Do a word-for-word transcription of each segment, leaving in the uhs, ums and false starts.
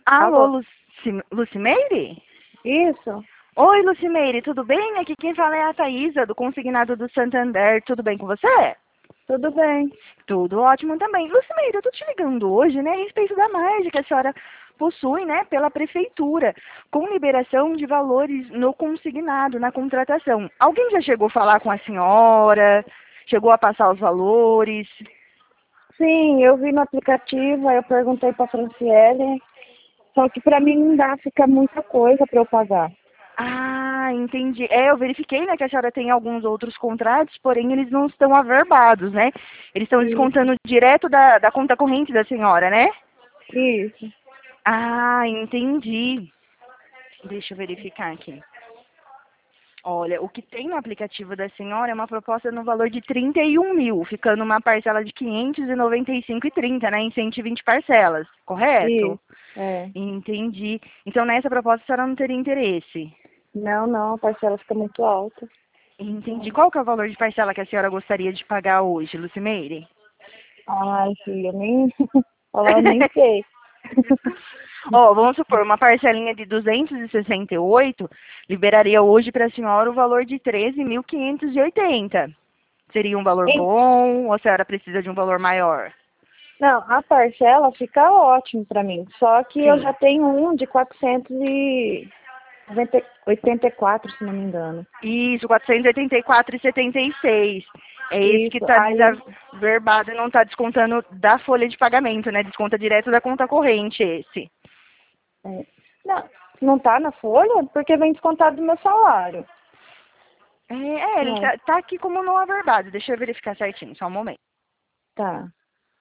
Alô, Alô? Luci... Lucimeire? Isso? Oi, Lucimeire, tudo bem? Aqui quem fala é a Thaísa, do Consignado do Santander. Tudo bem com você? Tudo bem. Tudo ótimo também. Lucimeire, eu tô te ligando hoje, né, a respeito da margem que a senhora possui, né, pela prefeitura, com liberação de valores no consignado, na contratação. Alguém já chegou a falar com a senhora? Chegou a passar os valores? Sim, eu vi no aplicativo, aí eu perguntei pra Franciele, só que pra mim não dá, fica muita coisa pra eu pagar. Ah, entendi. É, eu verifiquei, né, que a senhora tem alguns outros contratos, porém eles não estão averbados, né? Eles estão Isso, descontando direto da, da conta corrente da senhora, né? isso. Ah, entendi. Deixa eu verificar aqui. Olha, o que tem no aplicativo da senhora é uma proposta no valor de trinta e um mil, ficando uma parcela de quinhentos e noventa e cinco e trinta, né, em cento e vinte parcelas, correto? Isso, é. Entendi. Então, nessa proposta, a senhora não teria interesse? Não, não, a parcela fica muito alta. Entendi. Qual que é o valor de parcela que a senhora gostaria de pagar hoje, Lucimeire? Ai, filha, nem, falar eu nem sei. Ó, vamos supor, uma parcelinha de duzentos e sessenta e oito liberaria hoje para a senhora o valor de treze mil quinhentos e oitenta. Seria um valor Em- bom ou a senhora precisa de um valor maior? Não, a parcela fica ótimo pra mim, só que eu Sim. já tenho um de quatrocentos e oitenta e quatro, se não me engano. Isso, quatrocentos e oitenta e quatro e setenta e seis. É esse que Isso, está aí, desaverbado e não está descontando da folha de pagamento, né? Desconta direto da conta corrente esse. é, não, não tá na folha porque vem descontado do meu salário. É, é, ele Não, tá, tá aqui como não averbado. Deixa eu verificar certinho, só um momento. tá.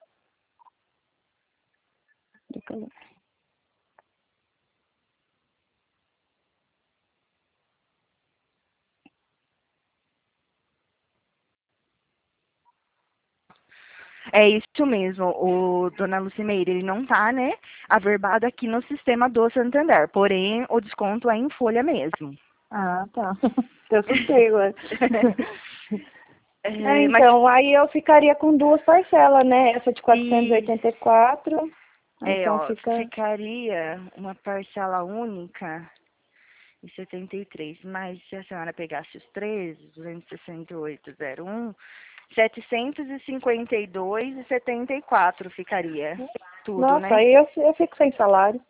É isso mesmo, o Dona Lucimeire, ele não tá, né, averbado aqui no sistema do Santander, porém o desconto é em folha mesmo. Ah, tá. Eu assustei agora. É, É, mas, então, aí eu ficaria com duas parcelas, né? Essa de quatrocentos e e, oitenta e quatro. é, Então ó, fica. ficaria uma parcela única em setenta e três, mas se a senhora pegasse os treze, duzentos e sessenta e oito, zero um, setecentos e cinquenta e dois e setenta e quatro ficaria tudo, Nossa, né? aí eu, eu fico sem salário.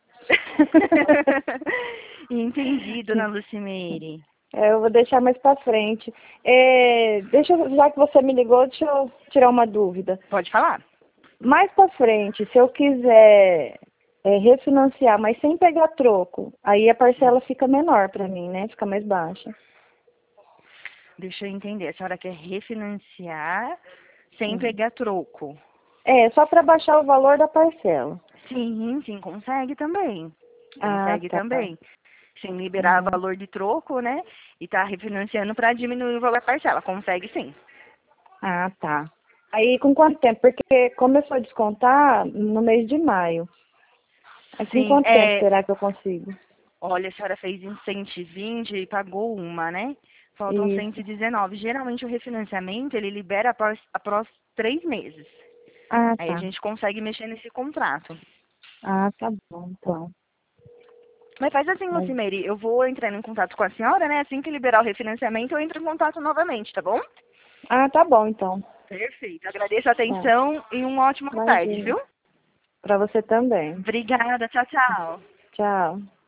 Entendi, Dona Lucimeire. É, eu vou deixar mais pra frente. É, deixa eu, já que você me ligou, deixa eu tirar uma dúvida. Pode falar. Mais pra frente, se eu quiser é, refinanciar, mas sem pegar troco, aí a parcela fica menor pra mim, né? Fica mais baixa. Deixa eu entender. A senhora quer refinanciar sem Uhum. pegar troco? É, só para baixar o valor da parcela. Sim, sim, consegue também. Ah, Consegue tá. também. Sem liberar Uhum. valor de troco, né? E tá refinanciando para diminuir o valor da parcela. Consegue sim. Ah, tá. Aí com quanto tempo? Porque começou a descontar no mês de maio. Aí com Sim, quanto tempo é. será que eu consigo? Olha, a senhora fez em cento e vinte e pagou uma, né? Faltam cento Isso. e dezenove. Geralmente o refinanciamento ele libera após, após três meses. Ah, Aí a tá. gente consegue mexer nesse contrato. Ah, tá bom, então. Mas faz assim, Mas- Lucimeire, eu vou entrando em contato com a senhora, né? Assim que liberar o refinanciamento, eu entro em contato novamente, tá bom? Ah, tá bom, então. Perfeito. Agradeço a Tá. atenção e uma ótima tarde, Imagina. viu? Para você também. Obrigada. Tchau, tchau. Tchau.